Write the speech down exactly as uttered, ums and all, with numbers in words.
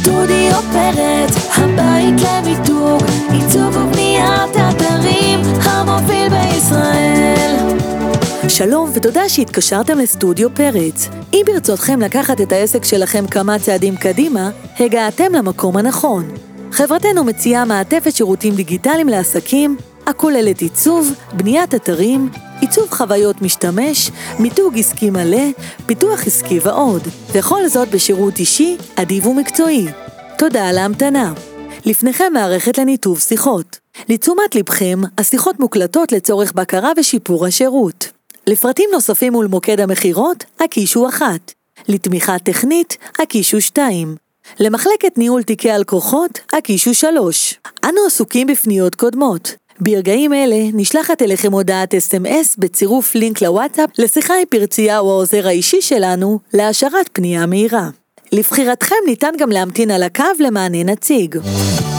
סטודיו פרץ, הבית למיתוג, עיצוב ובניית אתרים, המוביל בישראל. שלום ותודה שהתקשרתם לסטודיו פרץ. אם ברצותכם לקחת את העסק שלכם כמה צעדים קדימה, הגעתם למקום הנכון. חברתנו מציעה מעטפת שירותים דיגיטליים לעסקים, הכוללת עיצוב, בניית אתרים, עיצוב חוויות משתמש, מיתוג עסקי מלא, פיתוח עסקי ועוד. וכל זאת בשירות אישי, אדיב ומקצועי. תודה על ההמתנה. לפניכם מערכת לניתוב שיחות. לתשומת לבכם, השיחות מוקלטות לצורך בקרה ושיפור השירות. לפרטים נוספים מול מוקד המחירות, הקישו אחת. לתמיכה טכנית, הקישו שתיים. למחלקת ניהול תיקי הלקוחות, הקישו שלוש. אנו עסוקים בפניות קודמות. ברגעים אלה נשלחת אליכם הודעת אס אם אס בצירוף לינק לוואטסאפ לשיחה עם פרצייה או העוזר האישי שלנו להשארת פנייה מהירה. לבחירתכם ניתן גם להמתין על הקו למענה נציג.